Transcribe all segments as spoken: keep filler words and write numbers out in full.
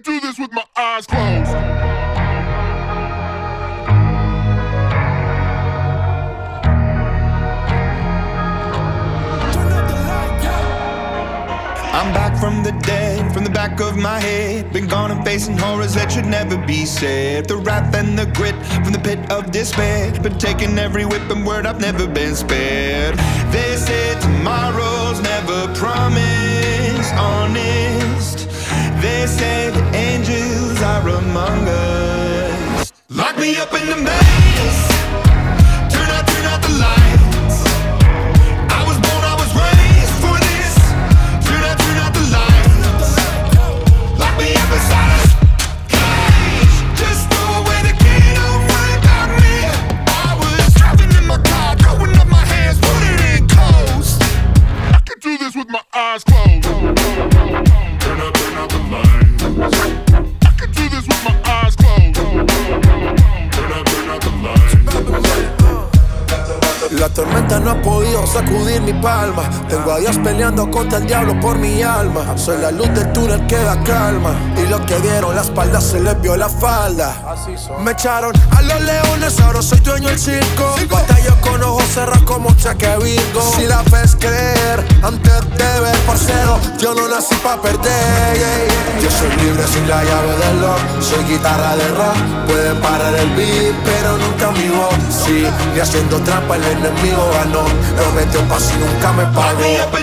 could do this with my eyes closed. I'm back from the dead, from the back of my head. Been gone and facing horrors that should never be said. The wrath and the grit from the pit of despair. Been taking every whip and word, I've never been spared. They say tomorrow's never promised, honest. They say the angels are among us. Lock me up in the maze, turn out, turn out the lights. With my eyes closed. Turn up, turn up the lights. I can do this with my eyes closed. Turn up, turn up the lights. La tormenta no ha podido sacudir mi palma. Tengo a Dios peleando contra el diablo por mi alma. Soy la luz del túnel que da calma. Y los que dieron la espalda se les vio la falda. Me echaron a los leones, ahora soy dueño del circo. Batallo con ojos cerrados como Chaque Virgo. Si la fe es creer antes de ver, parcero, yo no nací pa' perder, yeah, yeah. Yo soy libre sin la llave del lock. Soy guitarra de rock. Pueden parar el beat, pero nunca mi voz. Sí, y haciendo trampa el enemigo ganó. No metió paz y nunca me pagó.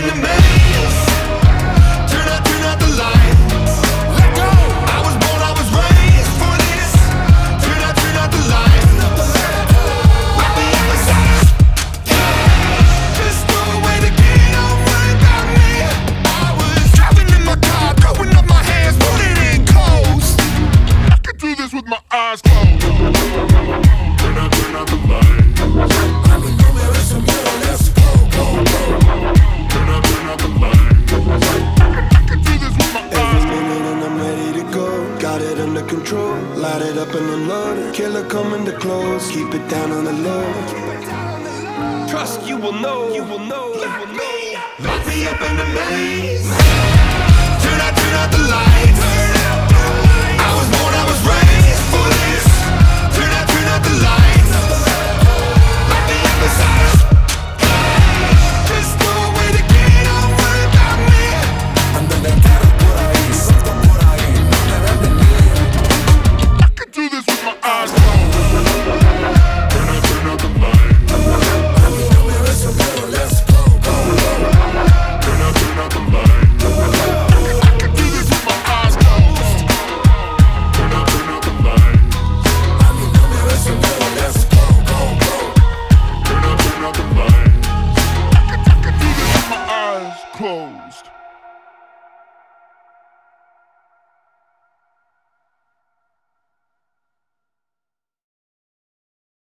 With my eyes closed. Turn out, turn out the lights. A mí no me ves en miedo, let's go, go, go. Turn out, turn out the lights. I can do this with my eyes. Every minute and I'm ready to go. Got it under control. Light it up and unload it. Killer coming to close. Keep it down on the low. Trust you will know. You will know. You will know. Lock me up in the maze. Turn out, turn out the lights. I was born, I was raised for this. Turn out, turn out the lights. Lock me up inside us. Just no way to get over about me. Andan de cara por ahí, suelto por ahí. No me ven venir. I can do this with my eyes closed. Turn out, turn out the lights. A mí no me ves en miedo, let's go, go, go. Turn out, turn out the lights. I can do this with my eyes closed. Turn out, turn out the lights. A mí no me ves en miedo, let's go, go, go. Turn out, turn out the lights. I can, I can do this with my eyes closed.